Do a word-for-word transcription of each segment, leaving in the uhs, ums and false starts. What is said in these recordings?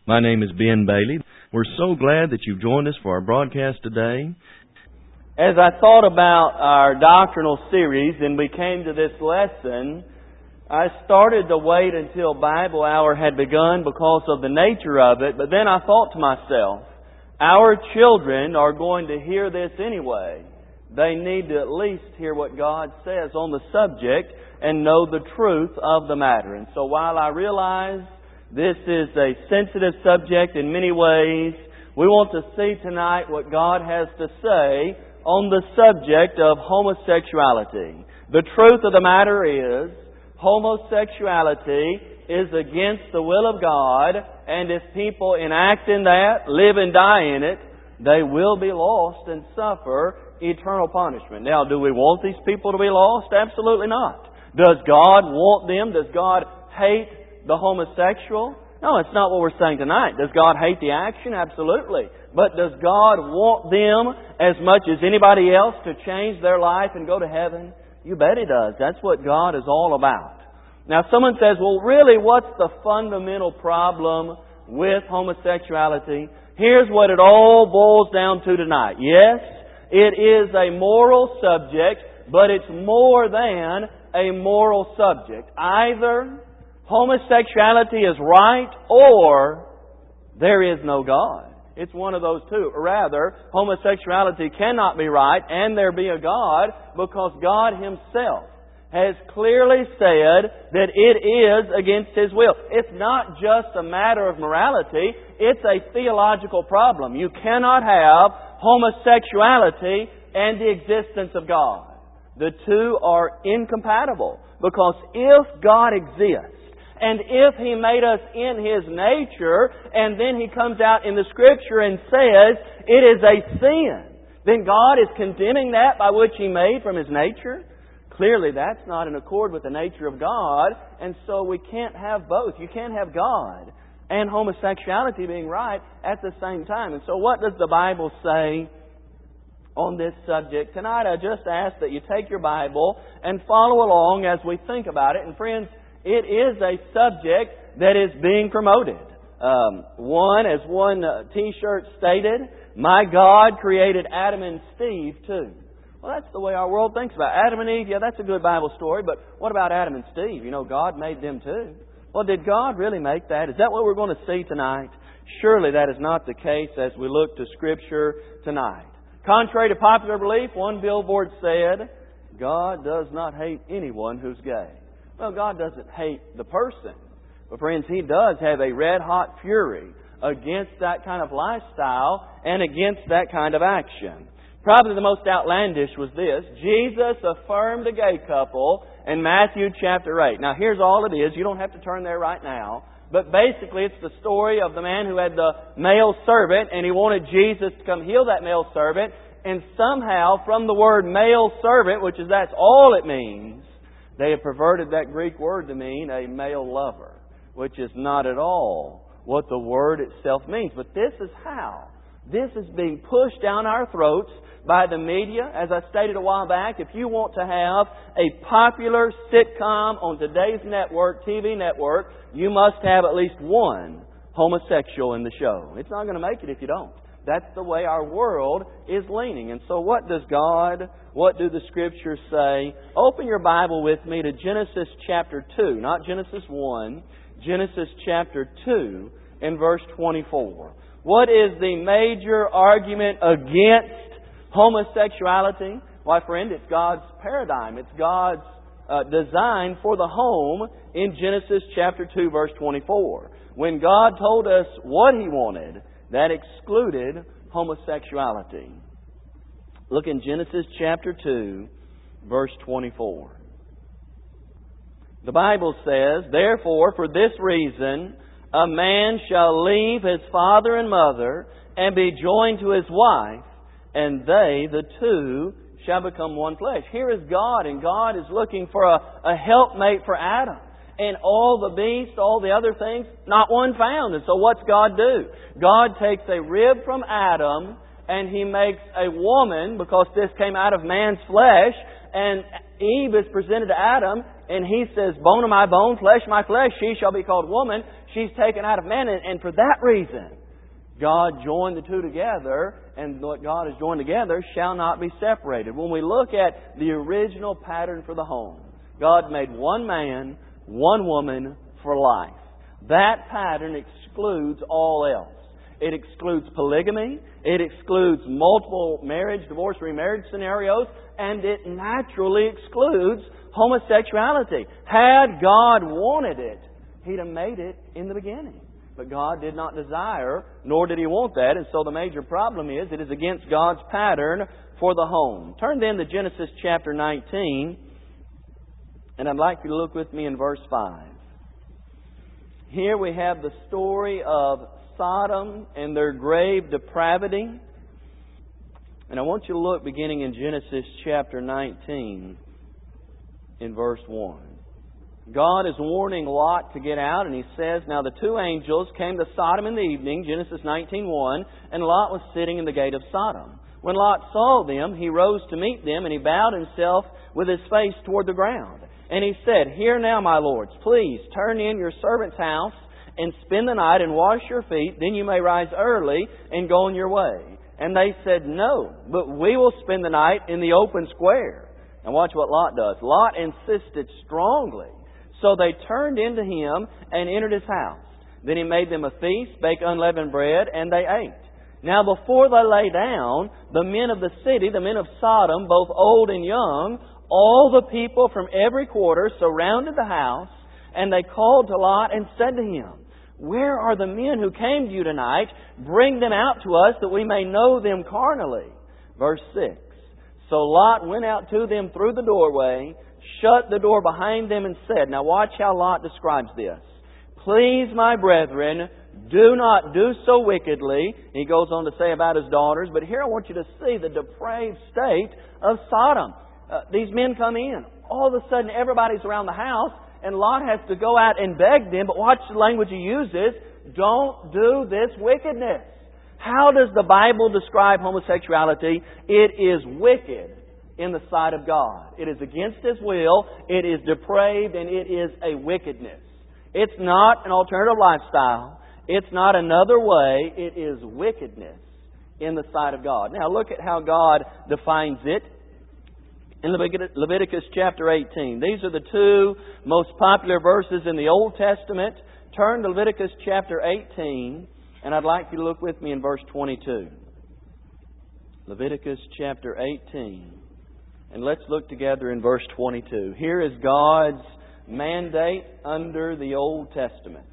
My name is Ben Bailey. We're so glad that you've joined us for our broadcast today. As I thought about our doctrinal series and we came to this lesson, I started to wait until Bible hour had begun because of the nature of it, but then I thought to myself, our children are going to hear this anyway. They need to at least hear what God says on the subject and know the truth of the matter. And so while I realize this is a sensitive subject in many ways, we want to see tonight what God has to say on the subject of homosexuality. The truth of the matter is, homosexuality is against the will of God, and if people enact in that, live and die in it, they will be lost and suffer eternal punishment. Now, do we want these people to be lost? Absolutely not. Does God want them? Does God hate the homosexual? No, it's not what we're saying tonight. Does God hate the action? Absolutely. But does God want them as much as anybody else to change their life and go to heaven? You bet He does. That's what God is all about. Now, someone says, well, really, what's the fundamental problem with homosexuality? Here's what it all boils down to tonight. Yes, it is a moral subject, but it's more than a moral subject. Either homosexuality is right or there is no God. It's one of those two. Or rather, homosexuality cannot be right and there be a God because God Himself has clearly said that it is against His will. It's not just a matter of morality. It's a theological problem. You cannot have homosexuality and the existence of God. The two are incompatible because if God exists, and if He made us in His nature, and then He comes out in the Scripture and says it is a sin, then God is condemning that by which He made from His nature? Clearly that's not in accord with the nature of God, and so we can't have both. You can't have God and homosexuality being right at the same time. And so what does the Bible say on this subject? Tonight I just ask that you take your Bible and follow along as we think about it. And friends, it is a subject that is being promoted. Um, one, as one uh, T-shirt stated, my God created Adam and Steve too. Well, that's the way our world thinks about it. Adam and Eve, yeah, that's a good Bible story, but what about Adam and Steve? You know, God made them too. Well, did God really make that? Is that what we're going to see tonight? Surely that is not the case as we look to Scripture tonight. Contrary to popular belief, one billboard said, God does not hate anyone who's gay. Well, God doesn't hate the person. But friends, He does have a red-hot fury against that kind of lifestyle and against that kind of action. Probably the most outlandish was this. Jesus affirmed a gay couple in Matthew chapter eight. Now, here's all it is. You don't have to turn there right now. But basically, it's the story of the man who had the male servant, and he wanted Jesus to come heal that male servant. And somehow, from the word male servant, which is that's all it means, they have perverted that Greek word to mean a male lover, which is not at all what the word itself means. But this is how. This is being pushed down our throats by the media. As I stated a while back, if you want to have a popular sitcom on today's network, T V network, you must have at least one homosexual in the show. It's not going to make it if you don't. That's the way our world is leaning. And so what does God, what do the Scriptures say? Open your Bible with me to Genesis chapter two, not Genesis one, Genesis chapter two and verse twenty-four. What is the major argument against homosexuality? Why, friend, it's God's paradigm. It's God's uh, design for the home in Genesis chapter two, verse twenty-four. When God told us what He wanted, that excluded homosexuality. Look in Genesis chapter two, verse twenty-four. The Bible says, therefore, for this reason, a man shall leave his father and mother and be joined to his wife, and they, the two, shall become one flesh. Here is God, and God is looking for a, a helpmate for Adam. And all the beasts, all the other things, not one found. And so what's God do? God takes a rib from Adam and He makes a woman, because this came out of man's flesh, and Eve is presented to Adam, and he says, bone of my bone, flesh of my flesh, she shall be called woman. She's taken out of man, and, and for that reason, God joined the two together, and what God has joined together shall not be separated. When we look at the original pattern for the home, God made one man, one woman for life. That pattern excludes all else. It excludes polygamy. It excludes multiple marriage, divorce, remarriage scenarios. And it naturally excludes homosexuality. Had God wanted it, He'd have made it in the beginning. But God did not desire, nor did He want that. And so the major problem is it is against God's pattern for the home. Turn then to Genesis chapter nineteen. And I'd like you to look with me in verse five. Here we have the story of Sodom and their grave depravity. And I want you to look beginning in Genesis chapter nineteen in verse one. God is warning Lot to get out, and He says, now the two angels came to Sodom in the evening, Genesis nineteen one, and Lot was sitting in the gate of Sodom. When Lot saw them, he rose to meet them, and he bowed himself with his face toward the ground. And he said, hear now, my lords, please turn in your servant's house and spend the night and wash your feet, then you may rise early and go on your way. And they said, no, but we will spend the night in the open square. And watch what Lot does. Lot insisted strongly. So they turned into him and entered his house. Then he made them a feast, baked unleavened bread, and they ate. Now before they lay down, the men of the city, the men of Sodom, both old and young, all the people from every quarter surrounded the house, and they called to Lot and said to him, where are the men who came to you tonight? Bring them out to us that we may know them carnally. Verse six. So Lot went out to them through the doorway, shut the door behind them, and said, now watch how Lot describes this. Please, my brethren, do not do so wickedly. He goes on to say about his daughters, but here I want you to see the depraved state of Sodom. Uh, these men come in. All of a sudden, everybody's around the house, and Lot has to go out and beg them. But watch the language he uses. Don't do this wickedness. How does the Bible describe homosexuality? It is wicked in the sight of God. It is against His will. It is depraved, and it is a wickedness. It's not an alternative lifestyle. It's not another way. It is wickedness in the sight of God. Now look at how God defines it. In Leviticus chapter eighteen. These are the two most popular verses in the Old Testament. Turn to Leviticus chapter eighteen, and I'd like you to look with me in verse twenty-two. Leviticus chapter eighteen. And let's look together in verse twenty-two. Here is God's mandate under the Old Testament.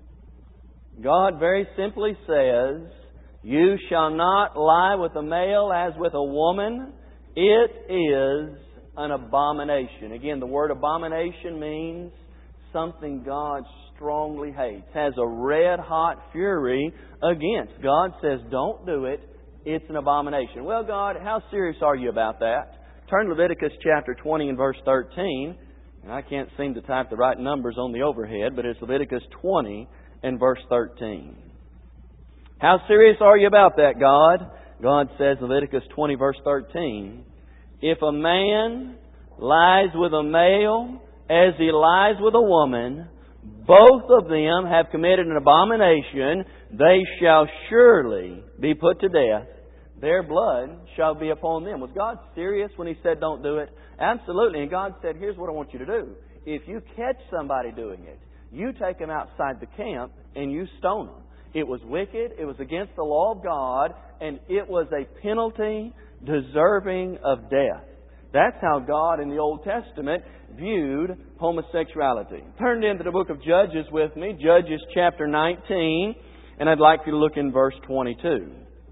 God very simply says, you shall not lie with a male as with a woman. It is an abomination. Again, the word abomination means something God strongly hates, has a red-hot fury against. God says, don't do it. It's an abomination. Well, God, how serious are you about that? Turn to Leviticus chapter twenty and verse thirteen. And I can't seem to type the right numbers on the overhead, but it's Leviticus twenty and verse thirteen. How serious are you about that, God? God says, Leviticus twenty, verse thirteen, if a man lies with a male as he lies with a woman, both of them have committed an abomination. They shall surely be put to death. Their blood shall be upon them. Was God serious when He said don't do it? Absolutely. And God said, here's what I want you to do. If you catch somebody doing it, you take them outside the camp and you stone them. It was wicked. It was against the law of God. And it was a penalty deserving of death. That's how God in the Old Testament viewed homosexuality. Turn into the book of Judges with me. Judges chapter nineteen. And I'd like you to look in verse twenty-two.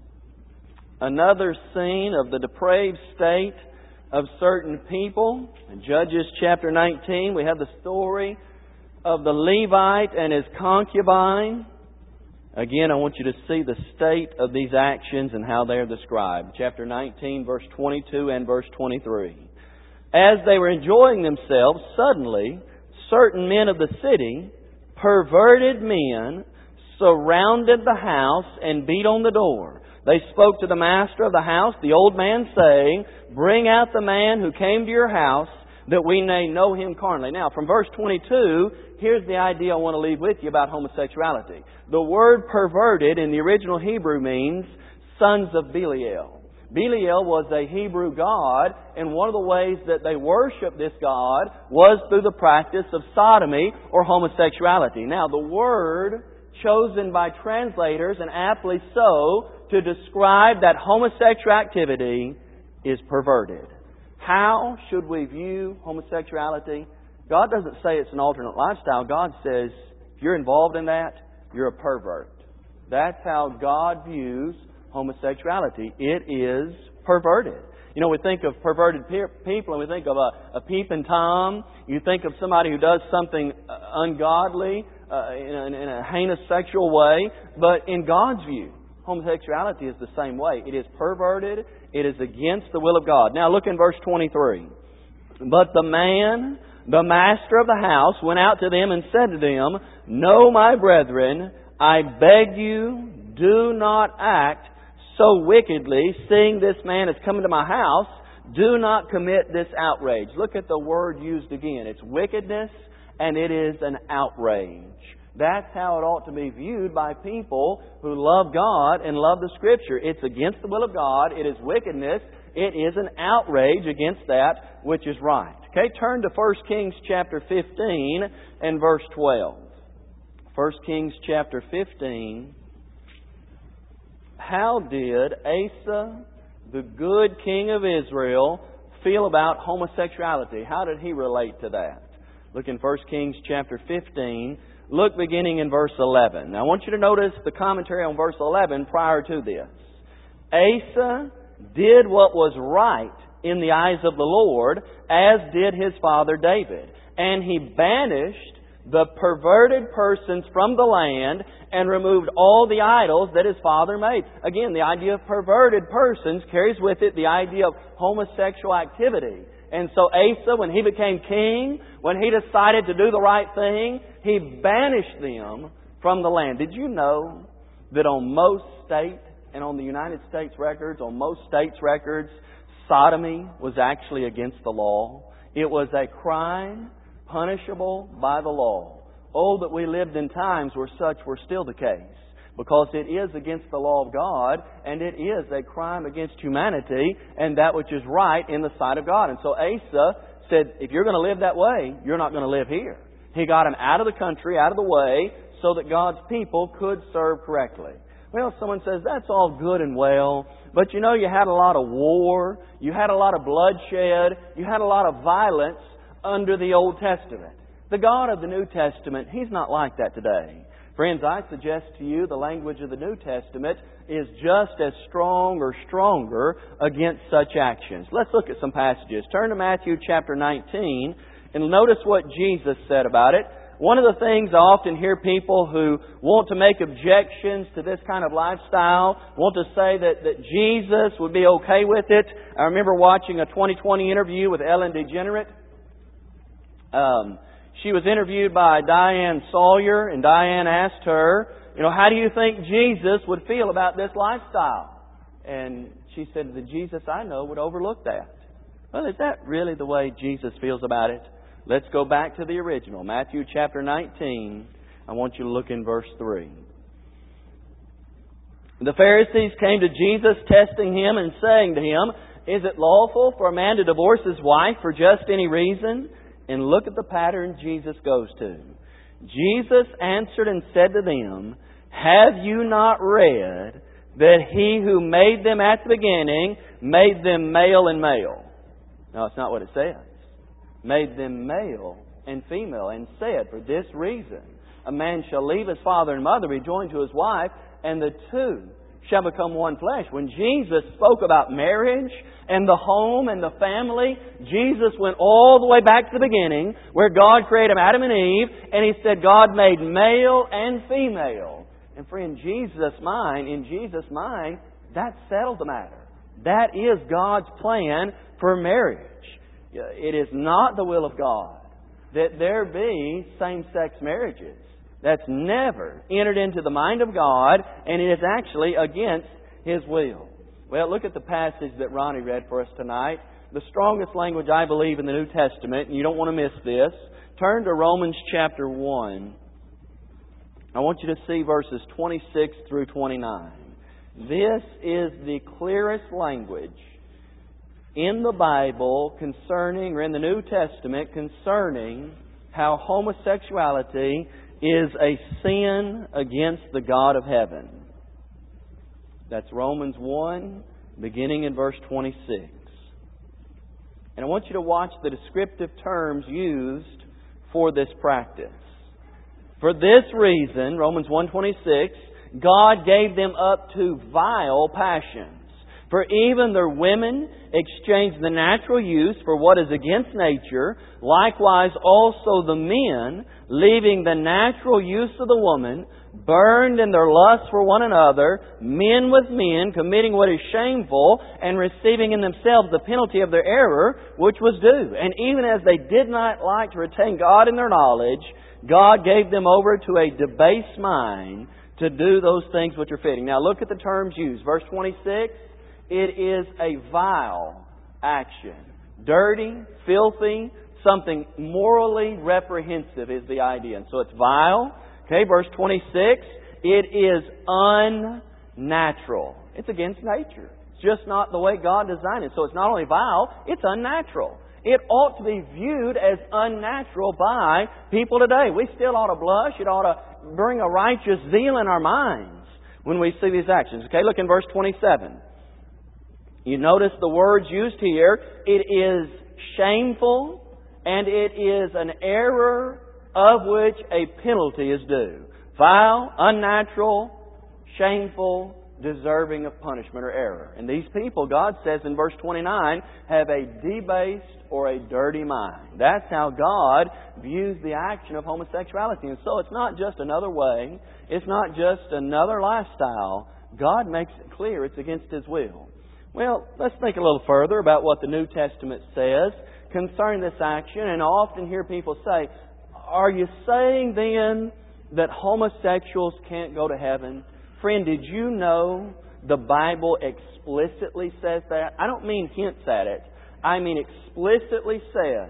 Another scene of the depraved state of certain people. In Judges chapter nineteen, we have the story of the Levite and his concubine. Again, I want you to see the state of these actions and how they are described. Chapter nineteen, verse twenty-two and verse twenty-three. As they were enjoying themselves, suddenly certain men of the city, perverted men, surrounded the house and beat on the door. They spoke to the master of the house, the old man, saying, Bring out the man who came to your house, that we may know him carnally. Now, from verse twenty-two, here's the idea I want to leave with you about homosexuality. The word perverted in the original Hebrew means sons of Belial. Belial was a Hebrew god, and one of the ways that they worshiped this god was through the practice of sodomy or homosexuality. Now, the word chosen by translators, and aptly so, to describe that homosexual activity is perverted. How should we view homosexuality? God doesn't say it's an alternate lifestyle. God says, if you're involved in that, you're a pervert. That's how God views homosexuality. It is perverted. You know, we think of perverted pe- people and we think of a, a peeping Tom. You think of somebody who does something ungodly uh, in, a, in a heinous sexual way. But in God's view, homosexuality is the same way. It is perverted. It is against the will of God. Now look in verse twenty-three. But the man, the master of the house, went out to them and said to them, No, my brethren, I beg you, do not act so wickedly, seeing this man has come into my house. Do not commit this outrage. Look at the word used again. It's wickedness and it is an outrage. That's how it ought to be viewed by people who love God and love the Scripture. It's against the will of God. It is wickedness. It is an outrage against that which is right. Okay, turn to First Kings chapter fifteen and verse twelve. First Kings chapter fifteen. How did Asa, the good king of Israel, feel about homosexuality? How did he relate to that? Look in First Kings chapter fifteen. Look beginning in verse eleven. Now I want you to notice the commentary on verse eleven prior to this. Asa did what was right in the eyes of the Lord, as did his father David. And he banished the perverted persons from the land and removed all the idols that his father made. Again, the idea of perverted persons carries with it the idea of homosexual activity. And so Asa, when he became king, when he decided to do the right thing, he banished them from the land. Did you know that on most state and on the United States records, on most states' records, sodomy was actually against the law? It was a crime punishable by the law. Oh, that we lived in times where such were still the case, because it is against the law of God, and it is a crime against humanity and that which is right in the sight of God. And so Asa said, if you're going to live that way, you're not going to live here. He got him out of the country, out of the way, so that God's people could serve correctly. Well, someone says, that's all good and well, but you know, you had a lot of war, you had a lot of bloodshed, you had a lot of violence under the Old Testament. The God of the New Testament, He's not like that today. Friends, I suggest to you the language of the New Testament is just as strong or stronger against such actions. Let's look at some passages. Turn to Matthew chapter nineteen and notice what Jesus said about it. One of the things I often hear people who want to make objections to this kind of lifestyle, want to say that, that Jesus would be okay with it. I remember watching a twenty twenty interview with Ellen DeGeneres. Um, she was interviewed by Diane Sawyer, and Diane asked her, you know, how do you think Jesus would feel about this lifestyle? And she said, the Jesus I know would overlook that. Well, is that really the way Jesus feels about it? Let's go back to the original. Matthew chapter nineteen. I want you to look in verse three. The Pharisees came to Jesus, testing Him and saying to Him, is it lawful for a man to divorce his wife for just any reason? And look at the pattern Jesus goes to. Jesus answered and said to them, have you not read that He who made them at the beginning made them male and male? No, it's not what it says. Made them male and female, and said, for this reason, a man shall leave his father and mother, be joined to his wife, and the two shall become one flesh. When Jesus spoke about marriage and the home and the family, Jesus went all the way back to the beginning, where God created Adam and Eve, and He said God made male and female. And friend, Jesus' mind, in Jesus' mind, that settled the matter. That is God's plan for marriage. It is not the will of God that there be same-sex marriages. That's never entered into the mind of God, and it is actually against His will. Well, look at the passage that Ronnie read for us tonight. The strongest language, I believe, in the New Testament, and you don't want to miss this. Turn to Romans chapter one. I want you to see verses twenty-six through twenty-nine. This is the clearest language in the Bible concerning, or in the New Testament, concerning how homosexuality is a sin against the God of heaven. That's Romans one, beginning in verse twenty-six. And I want you to watch the descriptive terms used for this practice. For this reason, Romans one twenty-six, God gave them up to vile passions. For even their women exchanged the natural use for what is against nature. Likewise also the men, leaving the natural use of the woman, burned in their lust for one another, men with men, committing what is shameful, and receiving in themselves the penalty of their error, which was due. And even as they did not like to retain God in their knowledge, God gave them over to a debased mind to do those things which are fitting. Now look at the terms used. Verse twenty-six, it is a vile action. Dirty, filthy, something morally reprehensive is the idea. And so it's vile. Okay, verse twenty-six, it is unnatural. It's against nature. It's just not the way God designed it. So it's not only vile, it's unnatural. It ought to be viewed as unnatural by people today. We still ought to blush. It ought to bring a righteous zeal in our minds when we see these actions. Okay, look in verse twenty-seven. You notice the words used here. It is shameful and it is an error of which a penalty is due. Vile, unnatural, shameful, deserving of punishment or error. And these people, God says in verse twenty-nine, have a debased or a dirty mind. That's how God views the action of homosexuality. And so it's not just another way. It's not just another lifestyle. God makes it clear it's against His will. Well, let's think a little further about what the New Testament says concerning this action. And I often hear people say, are you saying then that homosexuals can't go to heaven? Friend, did you know the Bible explicitly says that? I don't mean hints at it. I mean explicitly says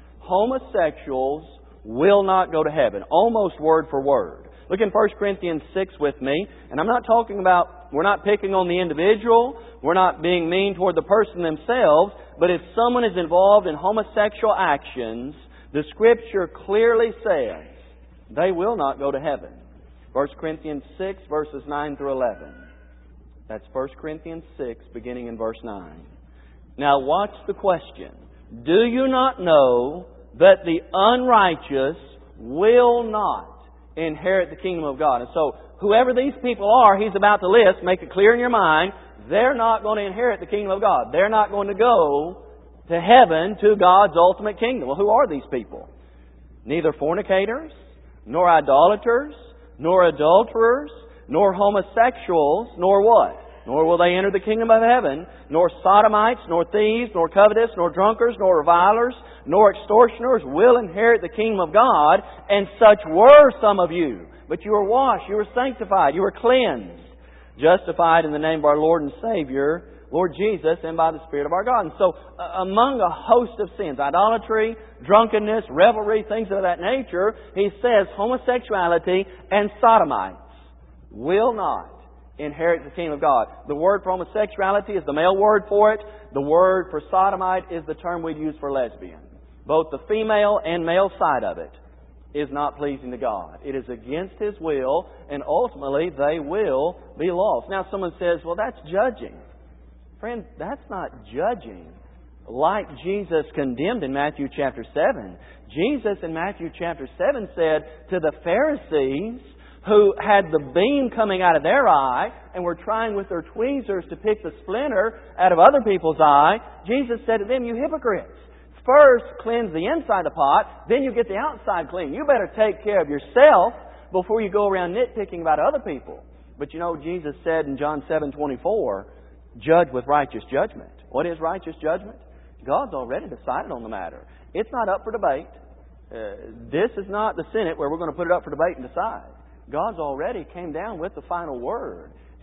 homosexuals will not go to heaven. Almost word for word. Look in First Corinthians six with me. And I'm not talking about, we're not picking on the individual. We're not being mean toward the person themselves. But if someone is involved in homosexual actions, the Scripture clearly says they will not go to heaven. First Corinthians six, verses nine through eleven. That's First Corinthians six, beginning in verse nine. Now watch the question. Do you not know that the unrighteous will not inherit the kingdom of God? And so, whoever these people are, He's about to list, make it clear in your mind, they're not going to inherit the kingdom of God. They're not going to go to heaven, to God's ultimate kingdom. Well, who are these people? Neither fornicators, nor idolaters, nor adulterers, nor homosexuals, nor what? Nor will they enter the kingdom of heaven, nor sodomites, nor thieves, nor covetous, nor drunkards, nor revilers, nor extortioners will inherit the kingdom of God. And such were some of you. But you were washed, you were sanctified, you were cleansed, justified in the name of our Lord and Savior, Lord Jesus, and by the Spirit of our God. And so, uh, among a host of sins, idolatry, drunkenness, revelry, things of that nature, He says homosexuality and sodomites will not inherit the kingdom of God. The word for homosexuality is the male word for it. The word for sodomite is the term we'd use for lesbian. Both the female and male side of it is not pleasing to God. It is against His will, and ultimately they will be lost. Now someone says, well, that's judging. Friend, that's not judging like Jesus condemned in Matthew chapter seven. Jesus in Matthew chapter seven said to the Pharisees who had the beam coming out of their eye and were trying with their tweezers to pick the splinter out of other people's eye, Jesus said to them, you hypocrites, first cleanse the inside of the pot, then you get the outside clean. You better take care of yourself before you go around nitpicking about other people. But you know, Jesus said in John seven twenty-four, judge with righteous judgment. What is righteous judgment? God's already decided on the matter. It's not up for debate. Uh, this is not the Senate where we're going to put it up for debate and decide. God's already came down with the final word.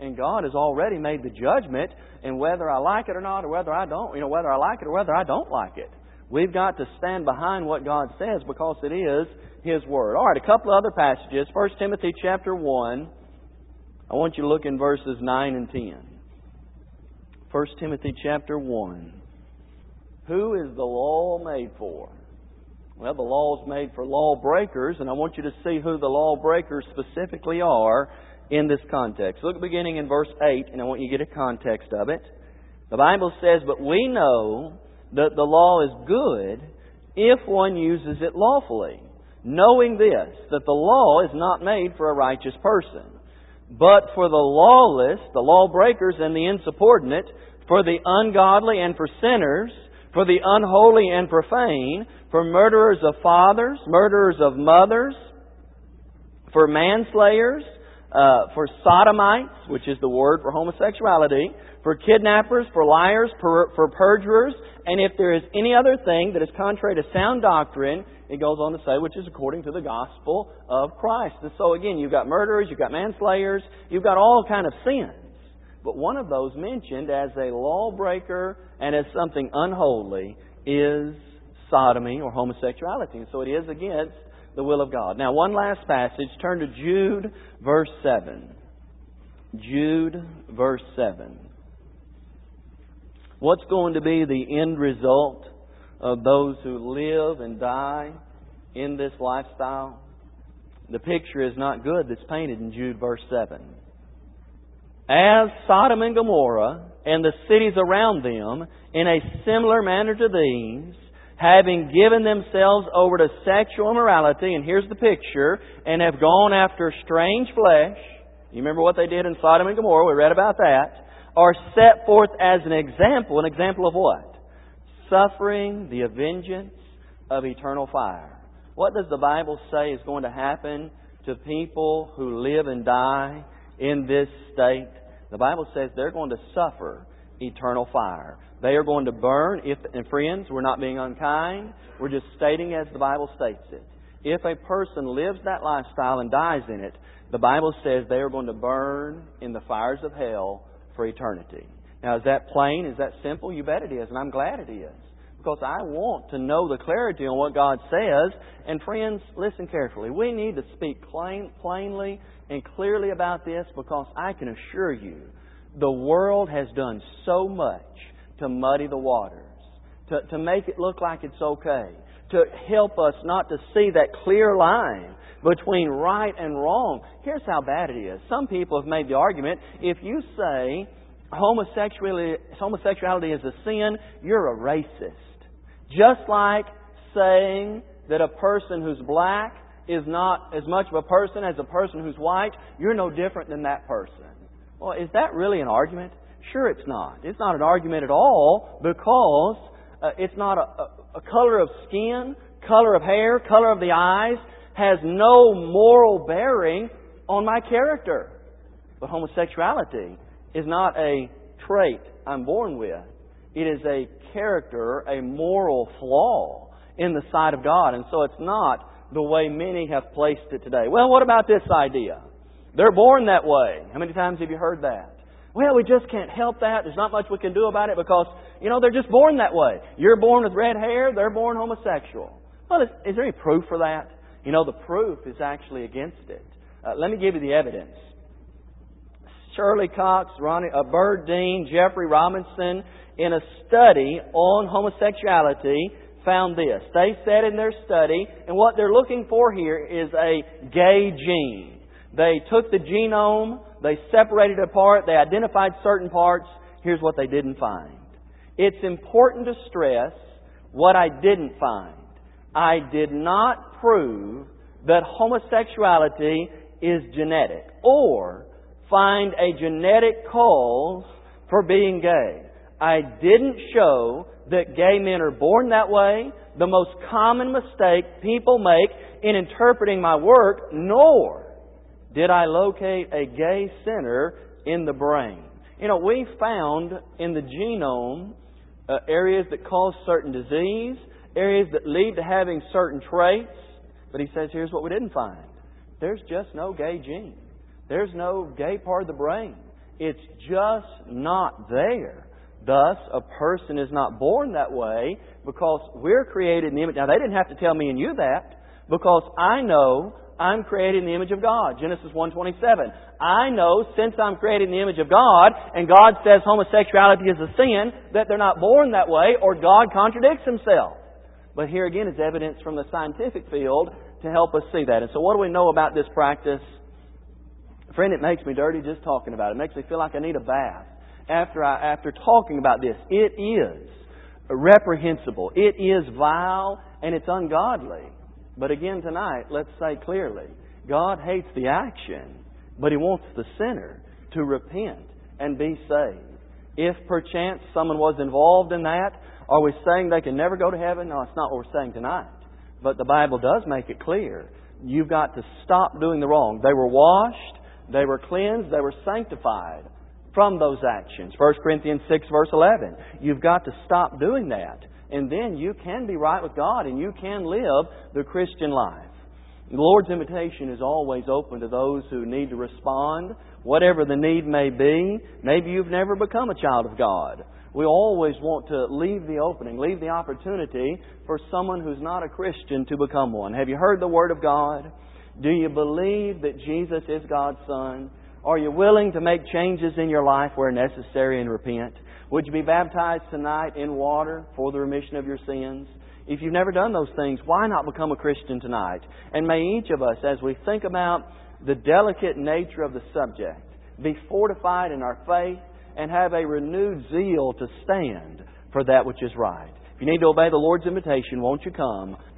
And God has already made the judgment, and whether I like it or not, or whether I don't, you know, whether I like it or whether I don't like it. We've got to stand behind what God says because it is His Word. All right, a couple of other passages. First Timothy chapter one. I want you to look in verses nine and ten. First Timothy chapter one. Who is the law made for? Well, the law is made for lawbreakers, and I want you to see who the lawbreakers specifically are in this context. Look beginning in verse eight, and I want you to get a context of it. The Bible says, "But we know that the law is good if one uses it lawfully, knowing this, that the law is not made for a righteous person, but for the lawless, the lawbreakers and the insubordinate, for the ungodly and for sinners, for the unholy and profane, for murderers of fathers, murderers of mothers, for manslayers, uh, for sodomites," which is the word for homosexuality, "for kidnappers, for liars, for, for perjurers, and if there is any other thing that is contrary to sound doctrine," it goes on to say, "which is according to the gospel of Christ." And so again, you've got murderers, you've got manslayers, you've got all kind of sins. But one of those mentioned as a lawbreaker and as something unholy is sodomy or homosexuality. And so it is against the will of God. Now, one last passage. Turn to Jude, verse seven. Jude, verse seven. What's going to be the end result of those who live and die in this lifestyle? The picture is not good that's painted in Jude, verse seven. "As Sodom and Gomorrah and the cities around them, in a similar manner to these, having given themselves over to sexual immorality," and here's the picture, "and have gone after strange flesh." You remember what they did in Sodom and Gomorrah? We read about that. "Are set forth as an example." An example of what? Suffering the vengeance of eternal fire. What does the Bible say is going to happen to people who live and die in this state? The Bible says they're going to suffer eternal fire. They are going to burn. If, and friends, we're not being unkind. We're just stating as the Bible states it. If a person lives that lifestyle and dies in it, the Bible says they are going to burn in the fires of hell for eternity. Now, is that plain? Is that simple? You bet it is, and I'm glad it is. Because I want to know the clarity on what God says. And friends, listen carefully. We need to speak plain, plainly and clearly about this, because I can assure you the world has done so much to muddy the waters, to, to make it look like it's okay, to help us not to see that clear line between right and wrong. Here's how bad it is. Some people have made the argument, if you say homosexuality, homosexuality is a sin, you're a racist. Just like saying that a person who's black is not as much of a person as a person who's white, you're no different than that person. Well, is that really an argument? Sure it's not. It's not an argument at all, because uh, it's not a, a, a color of skin, color of hair, color of the eyes, has no moral bearing on my character. But homosexuality is not a trait I'm born with. It is a character, a moral flaw in the sight of God. And so it's not the way many have placed it today. Well, what about this idea? They're born that way. How many times have you heard that? Well, we just can't help that. There's not much we can do about it because, you know, they're just born that way. You're born with red hair, they're born homosexual. Well, is, is there any proof for that? You know, the proof is actually against it. Uh, let me give you the evidence. Shirley Cox, Ronnie, uh, Bird Dean, Jeffrey Robinson, in a study on homosexuality, found this. They said in their study, and what they're looking for here is a gay gene. They took the genome, they separated it apart, they identified certain parts. Here's what they didn't find. It's important to stress what I didn't find. I did not prove that homosexuality is genetic or find a genetic cause for being gay. I didn't show that gay men are born that way, the most common mistake people make in interpreting my work, nor did I locate a gay center in the brain. You know, we found in the genome uh, areas that cause certain disease, areas that lead to having certain traits. But he says, here's what we didn't find. There's just no gay gene. There's no gay part of the brain. It's just not there. Thus, a person is not born that way because we're created in the image. Now, they didn't have to tell me and you that, because I know I'm created in the image of God. Genesis one twenty-seven. I know, since I'm created in the image of God, and God says homosexuality is a sin, that they're not born that way, or God contradicts Himself. But here again is evidence from the scientific field to help us see that. And so what do we know about this practice? Friend, it makes me dirty just talking about it. It makes me feel like I need a bath. After I, after talking about this, it is reprehensible. It is vile and it's ungodly. But again tonight, let's say clearly, God hates the action, but He wants the sinner to repent and be saved. If perchance someone was involved in that, are we saying they can never go to heaven? No, that's not what we're saying tonight. But the Bible does make it clear. You've got to stop doing the wrong. They were washed, they were cleansed, they were sanctified from those actions. First Corinthians six verse eleven. You've got to stop doing that. And then you can be right with God and you can live the Christian life. The Lord's invitation is always open to those who need to respond, whatever the need may be. Maybe you've never become a child of God. We always want to leave the opening, leave the opportunity for someone who's not a Christian to become one. Have you heard the Word of God? Do you believe that Jesus is God's Son? Are you willing to make changes in your life where necessary and repent? Would you be baptized tonight in water for the remission of your sins? If you've never done those things, why not become a Christian tonight? And may each of us, as we think about the delicate nature of the subject, be fortified in our faith and have a renewed zeal to stand for that which is right. If you need to obey the Lord's invitation, won't you come?